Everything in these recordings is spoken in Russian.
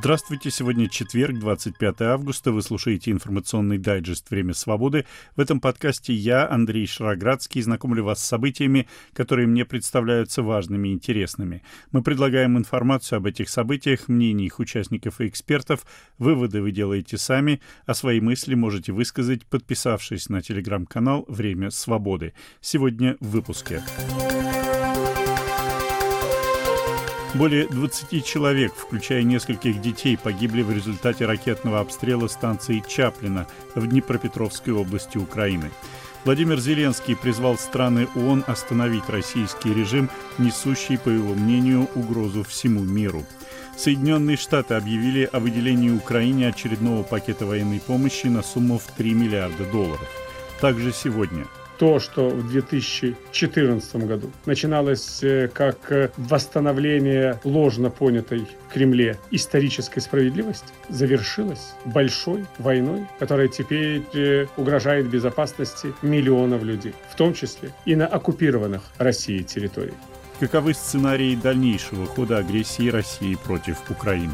Здравствуйте, сегодня четверг, 25 августа. Вы слушаете информационный дайджест «Время свободы». В этом подкасте я, Андрей Шароградский, знакомлю вас с событиями, которые мне представляются важными и интересными. Мы предлагаем информацию об этих событиях, мнения их участников и экспертов. Выводы вы делаете сами, а свои мысли можете высказать, подписавшись на телеграм-канал «Время свободы». Сегодня в выпуске. Более 20 человек, включая нескольких детей, погибли в результате ракетного обстрела станции Чаплина в Днепропетровской области Украины. Владимир Зеленский призвал страны ООН остановить российский режим, несущий, по его мнению, угрозу всему миру. Соединенные Штаты объявили о выделении Украине очередного пакета военной помощи на сумму в $3 миллиарда. Также сегодня. То, что в 2014 году начиналось как восстановление ложно понятой в Кремле исторической справедливости, завершилось большой войной, которая теперь угрожает безопасности миллионов людей, в том числе и на оккупированных Россией территориях. Каковы сценарии дальнейшего хода агрессии России против Украины?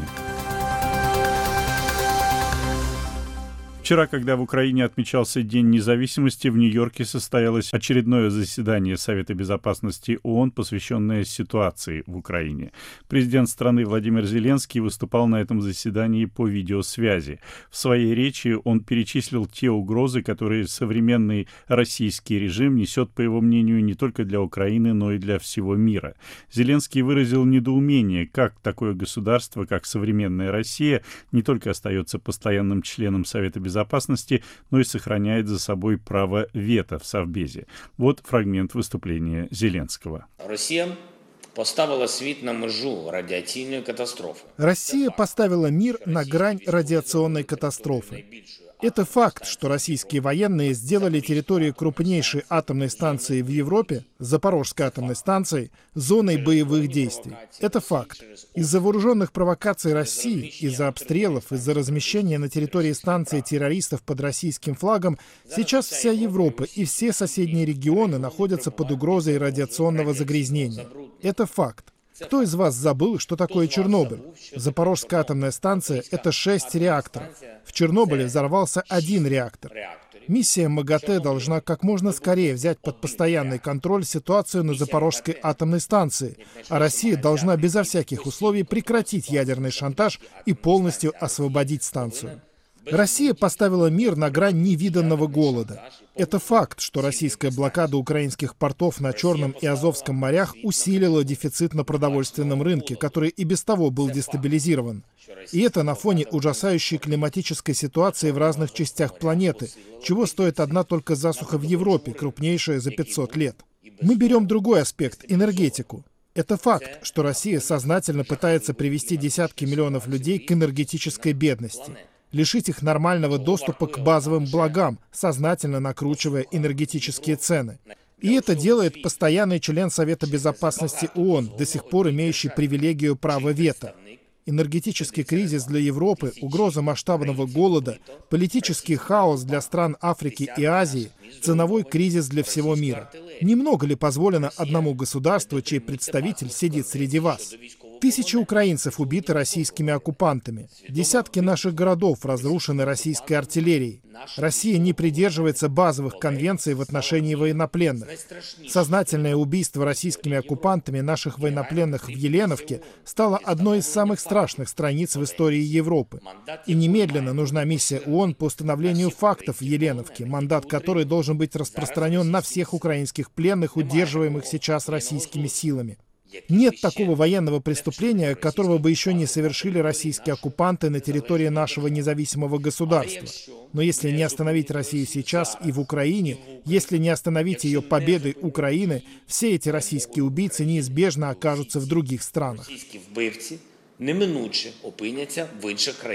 Вчера, когда в Украине отмечался День независимости, в Нью-Йорке состоялось очередное заседание Совета безопасности ООН, посвященное ситуации в Украине. Президент страны Владимир Зеленский выступал на этом заседании по видеосвязи. В своей речи он перечислил те угрозы, которые современный российский режим несет, по его мнению, не только для Украины, но и для всего мира. Зеленский выразил недоумение, как такое государство, как современная Россия, не только остается постоянным членом Совета безопасности, но и сохраняет за собой право вето в Совбезе. Вот фрагмент выступления Зеленского. Россия поставила світ на межу радіаційної катастрофи. Россия поставила мир на грань радиационной катастрофы. Это факт, что российские военные сделали территорию крупнейшей атомной станции в Европе, Запорожской атомной станции, зоной боевых действий. Это факт. Из-за вооруженных провокаций России, из-за обстрелов, из-за размещения на территории станции террористов под российским флагом, сейчас вся Европа и все соседние регионы находятся под угрозой радиационного загрязнения. Это факт. Кто из вас забыл, что такое Чернобыль? Запорожская атомная станция — это 6 реакторов. В Чернобыле взорвался 1 реактор. Миссия МАГАТЭ должна как можно скорее взять под постоянный контроль ситуацию на Запорожской атомной станции, а Россия должна безо всяких условий прекратить ядерный шантаж и полностью освободить станцию. Россия поставила мир на грань невиданного голода. Это факт, что российская блокада украинских портов на Черном и Азовском морях усилила дефицит на продовольственном рынке, который и без того был дестабилизирован. И это на фоне ужасающей климатической ситуации в разных частях планеты, чего стоит одна только засуха в Европе, крупнейшая за 500 лет. Мы берем другой аспект – энергетику. Это факт, что Россия сознательно пытается привести десятки миллионов людей к энергетической бедности. Лишить их нормального доступа к базовым благам, сознательно накручивая энергетические цены. И это делает постоянный член Совета безопасности ООН, до сих пор имеющий привилегию права вето. Энергетический кризис для Европы, угроза масштабного голода, политический хаос для стран Африки и Азии, ценовой кризис для всего мира. Немного ли позволено одному государству, чей представитель сидит среди вас? Тысячи украинцев убиты российскими оккупантами. Десятки наших городов разрушены российской артиллерией. Россия не придерживается базовых конвенций в отношении военнопленных. Сознательное убийство российскими оккупантами наших военнопленных в Еленовке стало одной из самых страшных страниц в истории Европы. И немедленно нужна миссия ООН по установлению фактов в Еленовке, мандат которой должен быть распространен на всех украинских пленных, удерживаемых сейчас российскими силами. Нет такого военного преступления, которого бы еще не совершили российские оккупанты на территории нашего независимого государства. Но если не остановить Россию сейчас и в Украине, если не остановить ее победой Украины, все эти российские убийцы неизбежно окажутся в других странах. Неминуче опиняться в інших країнах.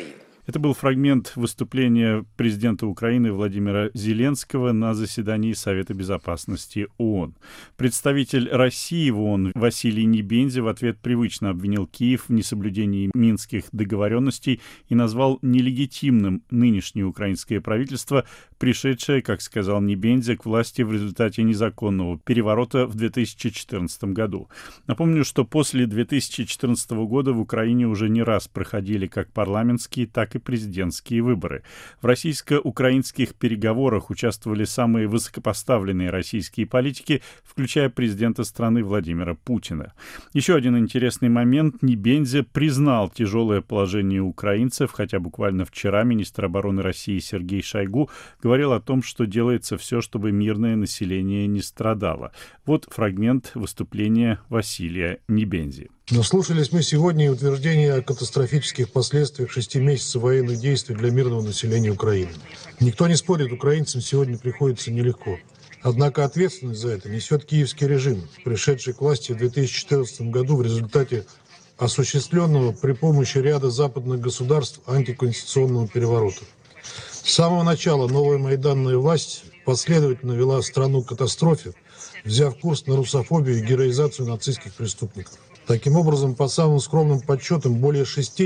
Это был фрагмент выступления президента Украины Владимира Зеленского на заседании Совета Безопасности ООН. Представитель России в ООН Василий Небензя в ответ привычно обвинил Киев в несоблюдении минских договоренностей и назвал нелегитимным нынешнее украинское правительство, пришедшее, как сказал Небензя, к власти в результате незаконного переворота в 2014 году. Напомню, что после 2014 года в Украине уже не раз проходили как парламентские, так и президентские выборы. В российско-украинских переговорах участвовали самые высокопоставленные российские политики, включая президента страны Владимира Путина. Еще один интересный момент. Небензя признал тяжелое положение украинцев, хотя буквально вчера министр обороны России Сергей Шойгу говорил о том, что делается все, чтобы мирное население не страдало. Вот фрагмент выступления Василия Небензи. Наслушались мы сегодня и утверждения о катастрофических последствиях 6 месяцев военных действий для мирного населения Украины. Никто не спорит, украинцам сегодня приходится нелегко. Однако ответственность за это несет киевский режим, пришедший к власти в 2014 году в результате осуществленного при помощи ряда западных государств антиконституционного переворота. С самого начала новая майданная власть последовательно вела страну к катастрофе, взяв курс на русофобию и героизацию нацистских преступников. Таким образом, по самым скромным подсчетам, более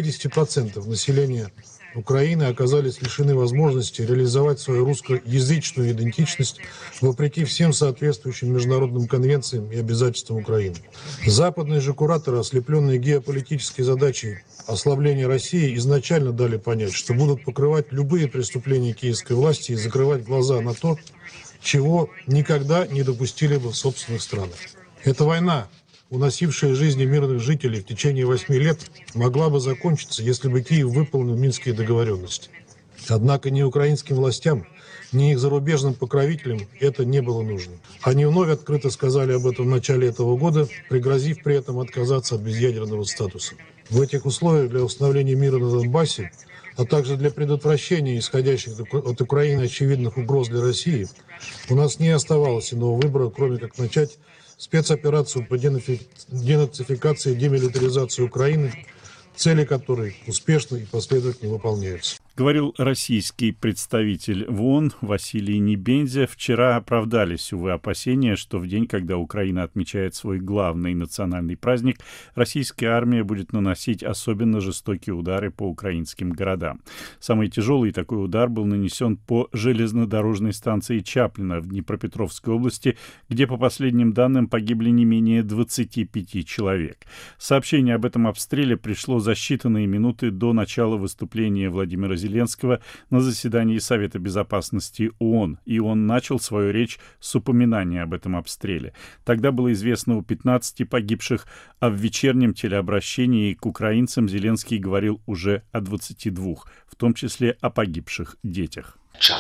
60% населения Украины оказались лишены возможности реализовать свою русскоязычную идентичность вопреки всем соответствующим международным конвенциям и обязательствам Украины. Западные же кураторы, ослепленные геополитической задачей ослабления России, изначально дали понять, что будут покрывать любые преступления киевской власти и закрывать глаза на то, чего никогда не допустили бы в собственных странах. Эта война, уносившая жизни мирных жителей в течение 8 лет, могла бы закончиться, если бы Киев выполнил минские договоренности. Однако ни украинским властям, ни их зарубежным покровителям это не было нужно. Они вновь открыто сказали об этом в начале этого года, пригрозив при этом отказаться от безъядерного статуса. В этих условиях для установления мира на Донбассе, а также для предотвращения исходящих от Украины очевидных угроз для России, у нас не оставалось иного выбора, кроме как начать спецоперацию по денацификации и демилитаризации Украины, цели которой успешно и последовательно выполняются. Говорил российский представитель в ООН Василий Небензя. Вчера оправдались, увы, опасения, что в день, когда Украина отмечает свой главный национальный праздник, российская армия будет наносить особенно жестокие удары по украинским городам. Самый тяжелый такой удар был нанесен по железнодорожной станции Чаплино в Днепропетровской области, где, по последним данным, погибли не менее 25 человек. Сообщение об этом обстреле пришло за считанные минуты до начала выступления Владимира Зеленского на заседании Совета Безопасности ООН, и он начал свою речь с упоминания об этом обстреле. Тогда было известно о 15 погибших, а в вечернем телеобращении к украинцам Зеленский говорил уже о 22, в том числе о погибших детях.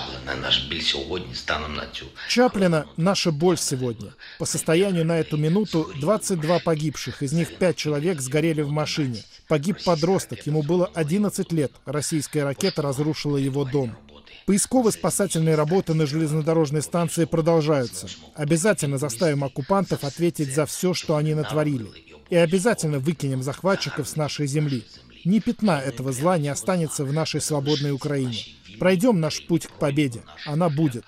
Чаплина – наша боль сегодня. По состоянию на эту минуту 22 погибших, из них 5 человек сгорели в машине. Погиб подросток, ему было 11 лет. Российская ракета разрушила его дом. Поисково-спасательные работы на железнодорожной станции продолжаются. Обязательно заставим оккупантов ответить за все, что они натворили. И обязательно выкинем захватчиков с нашей земли. Ни пятна этого зла не останется в нашей свободной Украине. Пройдем наш путь к победе. Она будет.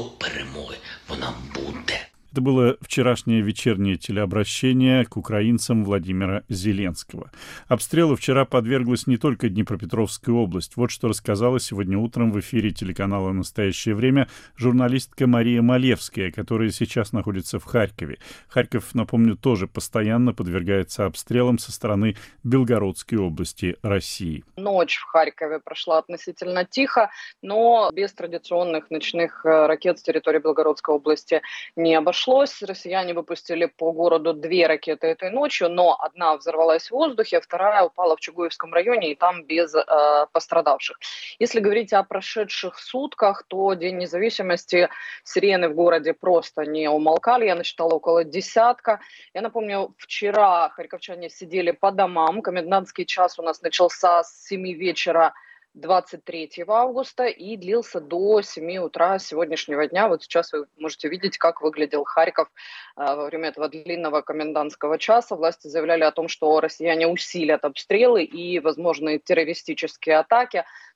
Это было вчерашнее вечернее телеобращение к украинцам Владимира Зеленского. Обстрелу вчера подверглась не только Днепропетровская область. Вот что рассказала сегодня утром в эфире телеканала «Настоящее время» журналистка Мария Малевская, которая сейчас находится в Харькове. Харьков, напомню, тоже постоянно подвергается обстрелам со стороны Белгородской области России. Ночь в Харькове прошла относительно тихо, но без традиционных ночных ракет с территории Белгородской области не обошлось. Россияне выпустили по городу 2 ракеты этой ночью, но одна взорвалась в воздухе, вторая упала в Чугуевском районе, и там без пострадавших. Если говорить о прошедших сутках, то День независимости, сирены в городе просто не умолкали. Я насчитала около 10. Я напомню, вчера харьковчане сидели по домам. Комендантский час у нас начался с 7 вечера 23 августа и длился до 7 утра сегодняшнего дня. Вот сейчас вы можете видеть, как выглядел Харьков во время этого длинного комендантского часа. Власти заявляли о том, что россияне усилят обстрелы и возможные террористические атаки.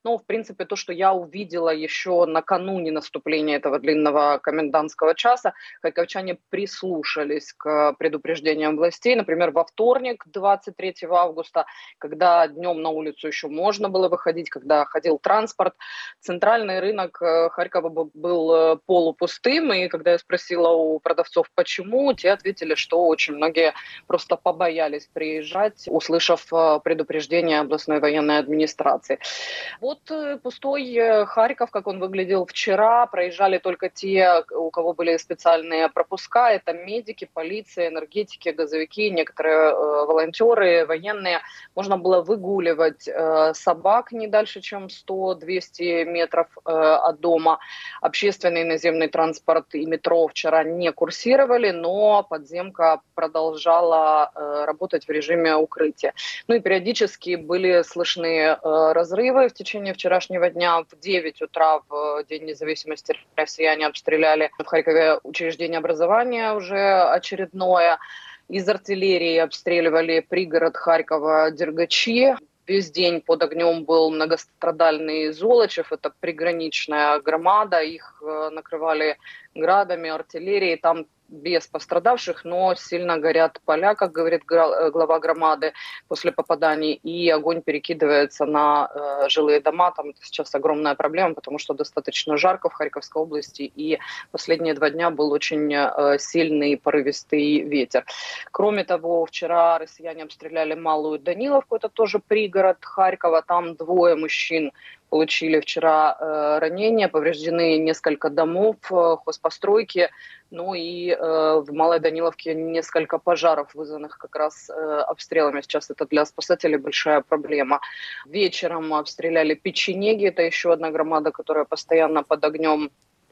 Но, в принципе, то, что я увидела еще накануне наступления этого длинного комендантского часа, харьковчане прислушались к предупреждениям властей. Например, во вторник, 23 августа, когда днем на улицу еще можно было выходить, когда ходил транспорт, центральный рынок Харькова был полупустым. И когда я спросила у продавцов, почему, те ответили, что очень многие просто побоялись приезжать, услышав предупреждение областной военной администрации. Вот пустой Харьков, как он выглядел вчера, проезжали только те, у кого были специальные пропуска, это медики, полиция, энергетики, газовики, некоторые волонтеры, военные. Можно было выгуливать собак не дальше, чем 100-200 метров от дома. Общественный наземный транспорт и метро вчера не курсировали, но подземка продолжала работать в режиме укрытия. Ну и периодически были слышны разрывы в течение вчерашнего дня. В 9 утра в День независимости россияне обстреляли в Харькове учреждение образования уже очередное. Из артиллерии обстреливали пригород Харькова Дергачи. Весь день под огнем был многострадальный Золочев, это приграничная громада, их накрывали градами, артиллерией, там без пострадавших, но сильно горят поля, как говорит глава громады после попаданий, и огонь перекидывается на жилые дома. Там сейчас огромная проблема, потому что достаточно жарко в Харьковской области, и последние 2 дня был очень сильный порывистый ветер. Кроме того, вчера россияне обстреляли Малую Даниловку, это тоже пригород Харькова, там 2 мужчин получили вчера ранения, повреждены несколько домов, хозпостройки, ну и в Малой Даниловке несколько пожаров, вызванных как раз обстрелами. Сейчас это для спасателей большая проблема. Вечером обстреляли Печенеги, это еще одна громада, которая постоянно под огнем.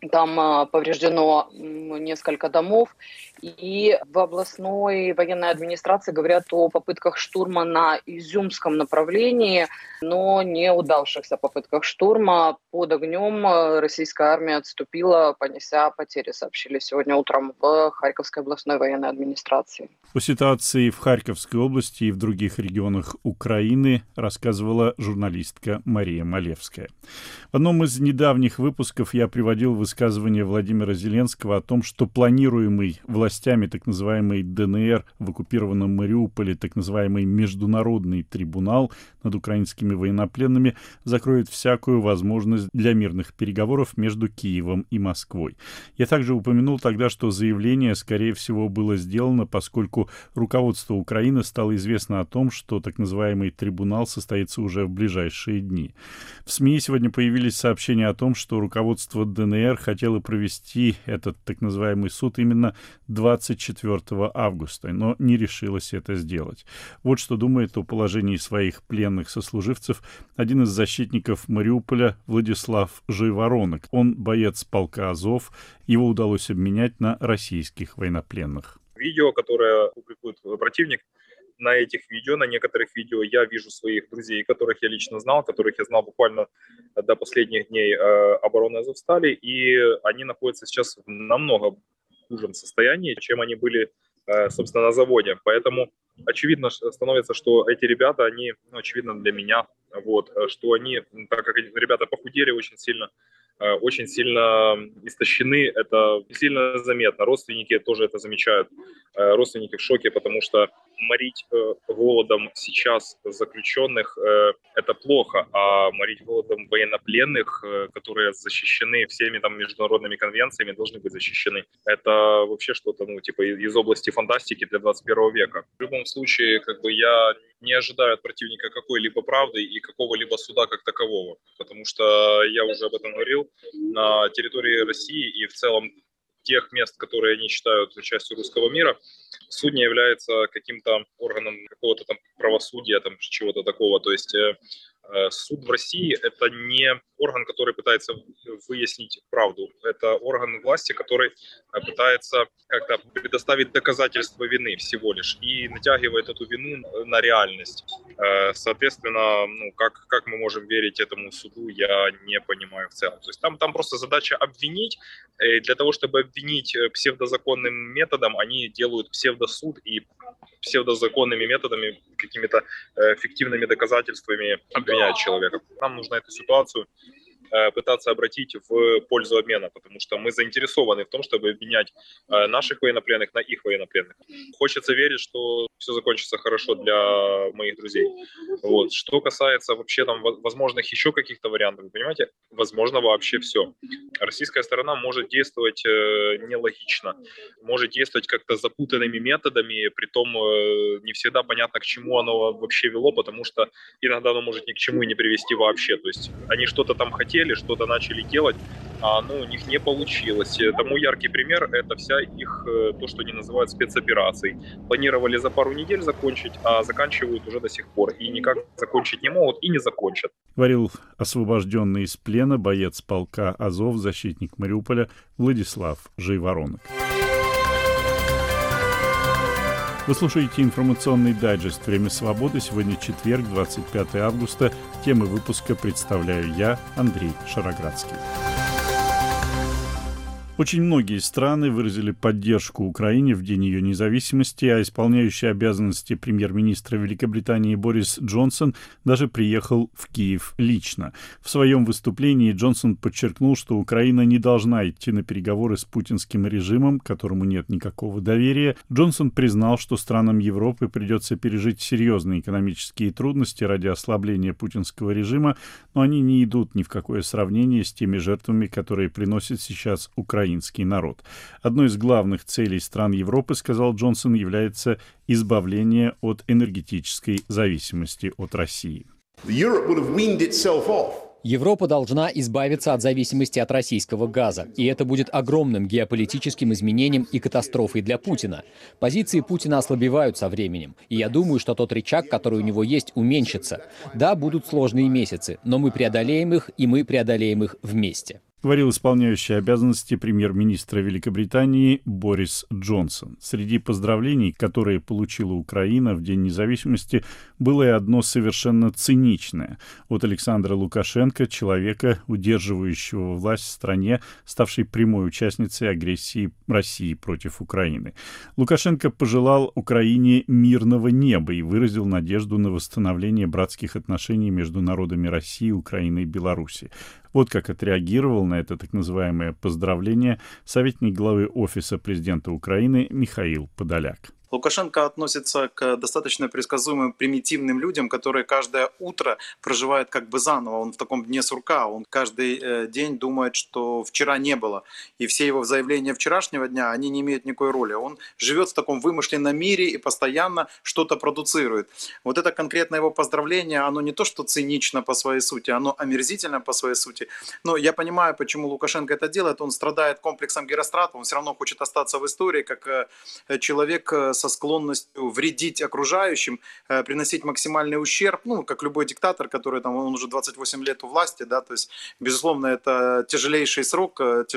Там повреждено несколько домов. И в областной военной администрации говорят о попытках штурма на Изюмском направлении, но не удавшихся попытках штурма. Под огнем российская армия отступила, понеся потери, сообщили сегодня утром в Харьковской областной военной администрации. О ситуации в Харьковской области и в других регионах Украины рассказывала журналистка Мария Малевская. В одном из недавних выпусков я приводил высказывание Владимира Зеленского о том, что планируемый властями так называемый ДНР в оккупированном Мариуполе так называемый международный трибунал над украинскими военнопленными закроет всякую возможность для мирных переговоров между Киевом и Москвой. Я также упомянул тогда, что заявление, скорее всего, было сделано, поскольку руководству Украины стало известно о том, что так называемый трибунал состоится уже в ближайшие дни. В СМИ сегодня появились сообщения о том, что руководство ДНР хотело провести этот так называемый суд именно 24 августа, но не решилось это сделать. Вот что думает о положении своих пленных сослуживцев один из защитников Мариуполя Владислав Жайворонок. Он боец полка Азов, его удалось обменять на российских военнопленных. Видео, которое публикует противник, на этих видео, на некоторых видео я вижу своих друзей, которых я лично знал, которых я знал буквально до последних дней обороны Азовстали, и они находятся сейчас в намного худшем состоянии, чем они были, собственно, на заводе. Поэтому очевидно становится, что эти ребята, они, очевидно для меня, что они, так как ребята похудели очень сильно истощены, это сильно заметно. Родственники тоже это замечают. Родственники в шоке, потому что морить голодом сейчас заключенных – это плохо, а морить голодом военнопленных, которые защищены всеми там международными конвенциями, должны быть защищены. Это вообще что-то, из области фантастики для 21 века. В любом случае, я не ожидаю от противника какой-либо правды и какого-либо суда как такового, потому что я уже об этом говорил, на территории России и в целом тех мест, которые они считают частью русского мира, суд не является каким-то органом какого-то там правосудия, там чего-то такого. То есть суд в России – это не орган, который пытается выяснить правду. Это орган власти, который пытается как-то предоставить доказательства вины всего лишь и натягивает эту вину на реальность. Соответственно, как мы можем верить этому суду, я не понимаю в целом. То есть там просто задача обвинить. Для того, чтобы обвинить псевдозаконным методом, они делают псевдосуд и псевдозаконными методами, какими-то фиктивными доказательствами обвинять человека. Нам нужно эту ситуацию пытаться обратить в пользу обмена, потому что мы заинтересованы в том, чтобы обменять наших военнопленных на их военнопленных. Хочется верить, что все закончится хорошо для моих друзей. Вот. Что касается вообще там возможных еще каких-то вариантов, вы понимаете, возможно вообще все. Российская сторона может действовать нелогично, может действовать как-то запутанными методами, притом не всегда понятно, к чему оно вообще вело, потому что иногда оно может ни к чему и не привести вообще. То есть они что-то там хотели, что-то начали делать, а у них не получилось. Тому яркий пример — это вся их, то, что они называют спецоперацией. Планировали за пару недель закончить, а заканчивают уже до сих пор. И никак закончить не могут и не закончат. Говорил освобожденный из плена боец полка Азов, защитник Мариуполя Владислав Жайворонок. Вы слушаете информационный дайджест «Время свободы». Сегодня четверг, 25 августа. Темы выпуска представляю я, Андрей Шароградский. Очень многие страны выразили поддержку Украине в День ее независимости, а исполняющий обязанности премьер-министра Великобритании Борис Джонсон даже приехал в Киев лично. В своем выступлении Джонсон подчеркнул, что Украина не должна идти на переговоры с путинским режимом, которому нет никакого доверия. Джонсон признал, что странам Европы придется пережить серьезные экономические трудности ради ослабления путинского режима, но они не идут ни в какое сравнение с теми жертвами, которые приносит сейчас украинский народ. Одной из главных целей стран Европы, сказал Джонсон, является избавление от энергетической зависимости от России. Европа должна избавиться от зависимости от российского газа, и это будет огромным геополитическим изменением и катастрофой для Путина. Позиции Путина ослабевают со временем, и я думаю, что тот рычаг, который у него есть, уменьшится. Да, будут сложные месяцы, но мы преодолеем их, и мы преодолеем их вместе. Говорил исполняющий обязанности премьер-министра Великобритании Борис Джонсон. Среди поздравлений, которые получила Украина в День независимости, было и одно совершенно циничное. От Александра Лукашенко, человека, удерживающего власть в стране, ставшей прямой участницей агрессии России против Украины. Лукашенко пожелал Украине мирного неба и выразил надежду на восстановление братских отношений между народами России, Украины и Беларуси. Вот как отреагировал на это так называемое поздравление советник главы Офиса президента Украины Михаил Подоляк. Лукашенко относится к достаточно предсказуемым примитивным людям, которые каждое утро проживают как бы заново. Он в таком дне сурка, он каждый день думает, что вчера не было. И все его заявления вчерашнего дня, они не имеют никакой роли. Он живет в таком вымышленном мире и постоянно что-то продуцирует. Вот это конкретное его поздравление, оно не то что цинично по своей сути, оно омерзительно по своей сути. Но я понимаю, почему Лукашенко это делает. Он страдает комплексом Герострата, он все равно хочет остаться в истории как человек со склонностью вредить окружающим, приносить максимальный ущерб, как любой диктатор, который он уже 28 лет у власти, да, то есть, безусловно, это тяжелейший срок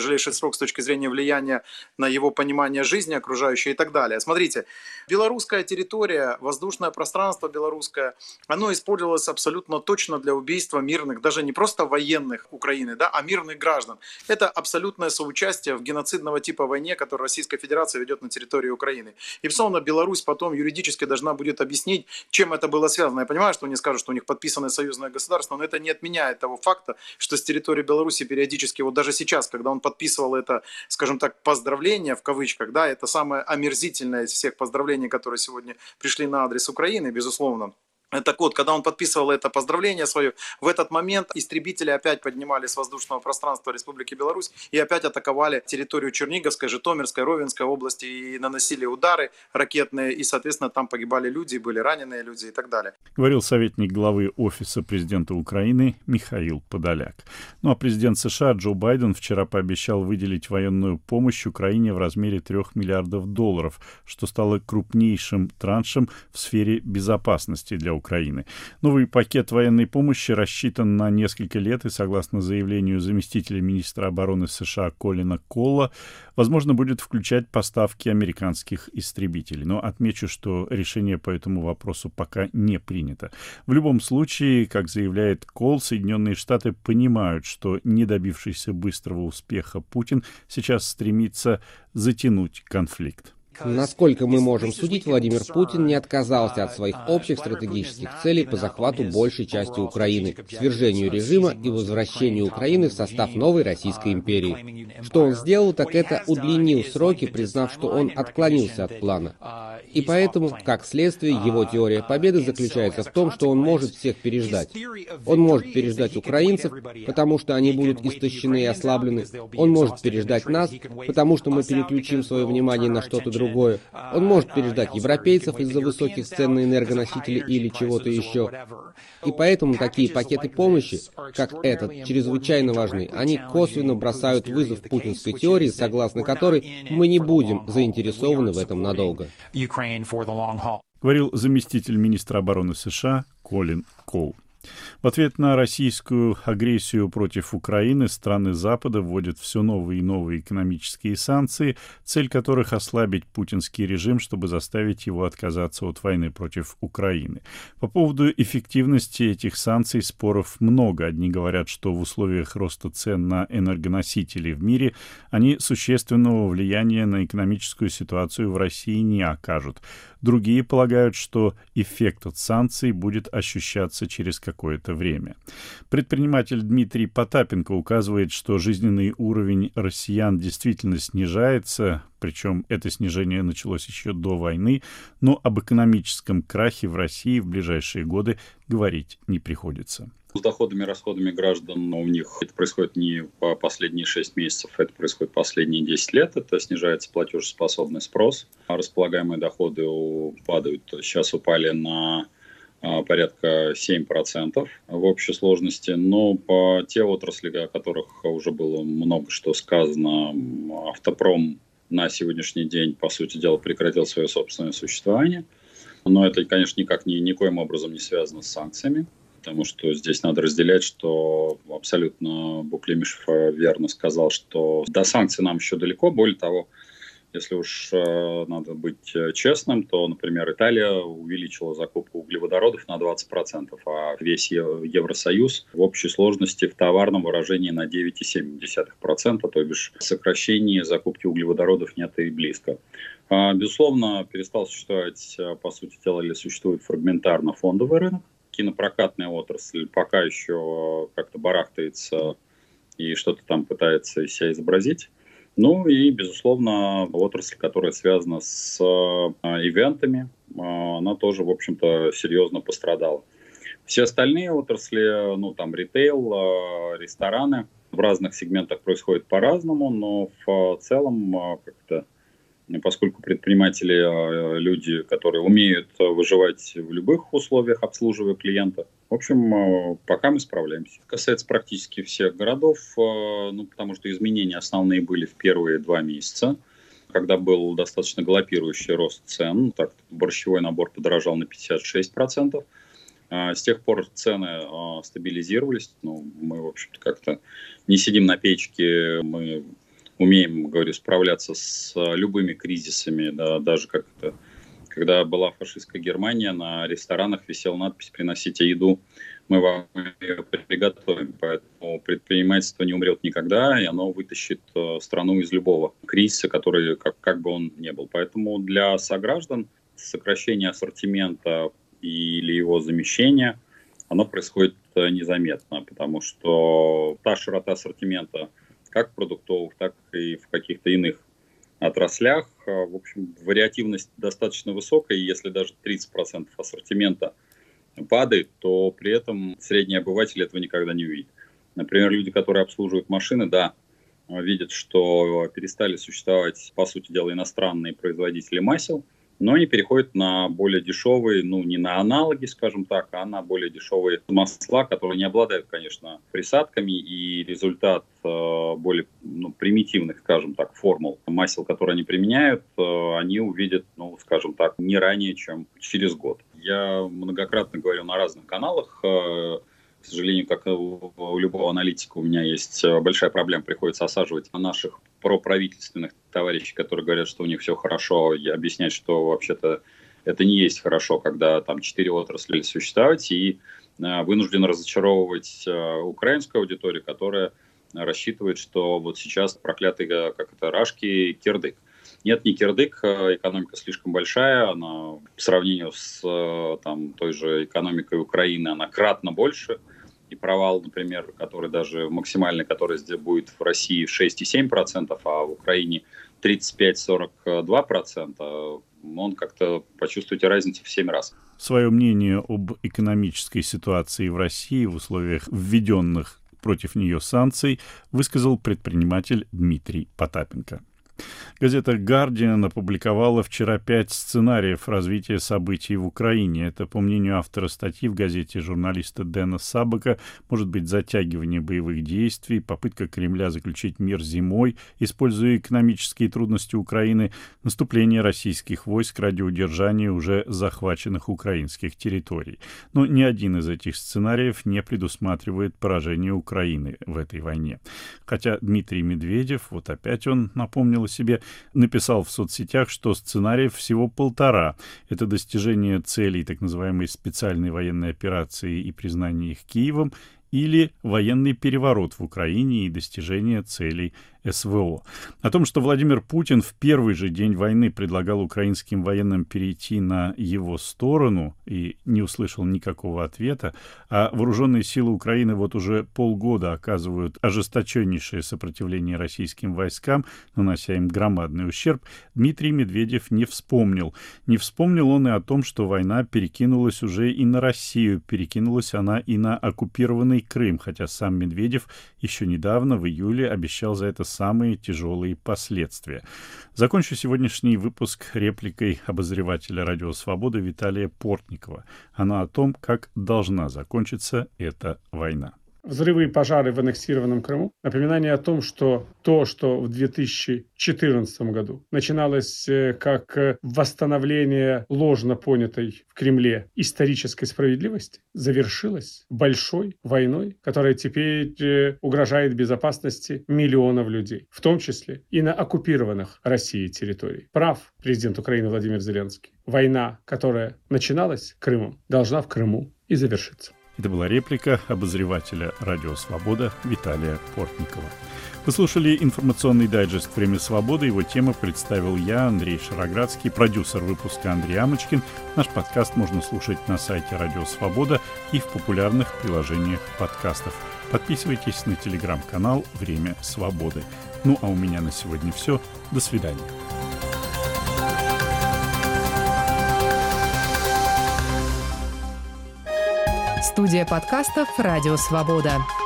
с точки зрения влияния на его понимание жизни окружающей и так далее. Смотрите, белорусская территория, воздушное пространство белорусское, оно использовалось абсолютно точно для убийства мирных, даже не просто военных Украины, да, а мирных граждан. Это абсолютное соучастие в геноцидного типа войне, которую Российская Федерация ведет на территории Украины. И, безусловно, Беларусь потом юридически должна будет объяснить, чем это было связано. Я понимаю, что они скажут, что у них подписано союзное государство, но это не отменяет того факта, что с территории Беларуси периодически, вот даже сейчас, когда он подписывал это, скажем так, поздравление в кавычках, да, это самое омерзительное из всех поздравлений, которые сегодня пришли на адрес Украины, безусловно. Так вот, когда он подписывал это поздравление свое, в этот момент истребители опять поднимались с воздушного пространства Республики Беларусь и опять атаковали территорию Черниговской, Житомирской, Ровенской области и наносили удары ракетные, и, соответственно, там погибали люди, были раненые люди и так далее. Говорил советник главы Офиса президента Украины Михаил Подоляк. Ну а президент США Джо Байден вчера пообещал выделить военную помощь Украине в размере $3 миллиардов, что стало крупнейшим траншем в сфере безопасности для Украины. Новый пакет военной помощи рассчитан на несколько лет и, согласно заявлению заместителя министра обороны США Колина Колла, возможно, будет включать поставки американских истребителей. Но отмечу, что решение по этому вопросу пока не принято. В любом случае, как заявляет Колл, Соединенные Штаты понимают, что не добившийся быстрого успеха Путин сейчас стремится затянуть конфликт. Насколько мы можем судить, Владимир Путин не отказался от своих общих стратегических целей по захвату большей части Украины, свержению режима и возвращению Украины в состав новой Российской империи. Что он сделал, так это удлинил сроки, признав, что он отклонился от плана. И поэтому, как следствие, его теория победы заключается в том, что он может всех переждать. Он может переждать украинцев, потому что они будут истощены и ослаблены. Он может переждать нас, потому что мы переключим свое внимание на что-то другое. Он может переждать европейцев из-за высоких цен на энергоносители или чего-то еще. И поэтому такие пакеты помощи, как этот, чрезвычайно важны. Они косвенно бросают вызов путинской теории, согласно которой мы не будем заинтересованы в этом надолго. Говорил заместитель министра обороны США Колин Коул. В ответ на российскую агрессию против Украины страны Запада вводят все новые и новые экономические санкции, цель которых ослабить путинский режим, чтобы заставить его отказаться от войны против Украины. По поводу эффективности этих санкций споров много. Одни говорят, что в условиях роста цен на энергоносители в мире они существенного влияния на экономическую ситуацию в России не окажут. Другие полагают, что эффект от санкций будет ощущаться через какое-то время. Предприниматель Дмитрий Потапенко указывает, что жизненный уровень россиян действительно снижается, причем это снижение началось еще до войны, но об экономическом крахе в России в ближайшие годы говорить не приходится. С доходами и расходами граждан у них это происходит не по последние 6 месяцев, это происходит последние 10 лет. Это снижается платежеспособный спрос. Располагаемые доходы падают. Сейчас упали на порядка 7% в общей сложности. Но по те отрасли, о которых уже было много что сказано, автопром на сегодняшний день, по сути дела, прекратил свое собственное существование. Но это, конечно, никоим образом не связано с санкциями. Потому что здесь надо разделять, что абсолютно Буклемишев верно сказал, что до санкций нам еще далеко. Более того, если уж надо быть честным, то, например, Италия увеличила закупку углеводородов на 20%, а весь Евросоюз в общей сложности в товарном выражении на 9,7%, то бишь сокращение закупки углеводородов нет и близко. Безусловно, перестал существовать, по сути дела, или существует фрагментарно фондовый рынок. Кинопрокатная отрасль пока еще как-то барахтается и что-то там пытается из себя изобразить. Ну и, безусловно, отрасль, которая связана с ивентами, она тоже, в общем-то, серьезно пострадала. Все остальные отрасли, там ритейл, рестораны, в разных сегментах происходит по-разному, но в целом как-то, поскольку предприниматели люди, которые умеют выживать в любых условиях, обслуживая клиента, в общем, пока мы справляемся. Касается практически всех городов, потому что изменения основные были в первые 2 месяца, когда был достаточно галопирующий рост цен. Так, борщевой набор подорожал на 56%. С тех пор цены стабилизировались. Мы, в общем-то, как-то не сидим на печке, мы умеем, говорю, справляться с любыми кризисами, да, даже как-то, когда была фашистская Германия, на ресторанах висела надпись «Приносите еду, мы вам ее приготовим». Поэтому предпринимательство не умрет никогда, и оно вытащит страну из любого кризиса, который, как бы он ни был. Поэтому для сограждан сокращение ассортимента или его замещение, оно происходит незаметно, потому что та широта ассортимента, как продуктовых, так и в каких-то иных отраслях. В общем, вариативность достаточно высокая, и если даже 30% ассортимента падает, то при этом средний обыватель этого никогда не увидит. Например, люди, которые обслуживают машины, видят, что перестали существовать, по сути дела, иностранные производители масел, но они переходят на более дешевые, не на аналоги, скажем так, а на более дешевые масла, которые не обладают, конечно, присадками, и результат более примитивных, скажем так, формул масел, которые они применяют, они увидят, скажем так, не ранее, чем через год. Я многократно говорю на разных каналах. К сожалению, как у любого аналитика, у меня есть большая проблема, приходится осаживать наших проправительственных товарищей, которые говорят, что у них все хорошо, и объяснять, что вообще-то это не есть хорошо, когда там 4 отрасли существовать, и вынужден разочаровывать украинскую аудиторию, которая рассчитывает, что вот сейчас проклятый, рашки, кирдык. Нет, не кирдык, экономика слишком большая, она по сравнению с той же экономикой Украины, она кратно больше. И провал, например, который даже максимальный, который здесь будет в России 6,7%, а в Украине 35-42%, он как-то, почувствуете разницу в 7 раз. Свое мнение об экономической ситуации в России в условиях введенных против нее санкций высказал предприниматель Дмитрий Потапенко. Газета «Гардиан» опубликовала вчера 5 сценариев развития событий в Украине. Это, по мнению автора статьи в газете журналиста Дэна Сабака, может быть затягивание боевых действий, попытка Кремля заключить мир зимой, используя экономические трудности Украины, наступление российских войск ради удержания уже захваченных украинских территорий. Но ни один из этих сценариев не предусматривает поражение Украины в этой войне. Хотя Дмитрий Медведев, вот опять он напомнил о себе, написал в соцсетях, что сценариев всего 1,5. Это достижение целей так называемой специальной военной операции и признание их Киевом, или военный переворот в Украине и достижение целей СВО. О том, что Владимир Путин в первый же день войны предлагал украинским военным перейти на его сторону и не услышал никакого ответа, а вооруженные силы Украины вот уже полгода оказывают ожесточеннейшее сопротивление российским войскам, нанося им громадный ущерб, Дмитрий Медведев не вспомнил. Не вспомнил он и о том, что война перекинулась уже и на Россию, перекинулась она и на оккупированный Крым, хотя сам Медведев еще недавно, в июле, обещал за это самые тяжелые последствия. Закончу сегодняшний выпуск репликой обозревателя «Радио Свобода» Виталия Портникова. Она о том, как должна закончиться эта война. Взрывы и пожары в аннексированном Крыму. Напоминание о том, что то, что в 2014 году начиналось как восстановление ложно понятой в Кремле исторической справедливости, завершилось большой войной, которая теперь угрожает безопасности миллионов людей, в том числе и на оккупированных Россией территориях. Прав президент Украины Владимир Зеленский. Война, которая начиналась Крымом, должна в Крыму и завершиться. Это была реплика обозревателя «Радио Свобода» Виталия Портникова. Вы слушали информационный дайджест «Время свободы». Его тему представил я, Андрей Шароградский, продюсер выпуска Андрей Амочкин. Наш подкаст можно слушать на сайте «Радио Свобода» и в популярных приложениях подкастов. Подписывайтесь на телеграм-канал «Время свободы». Ну а у меня на сегодня все. До свидания. Студия подкастов «Радио Свобода».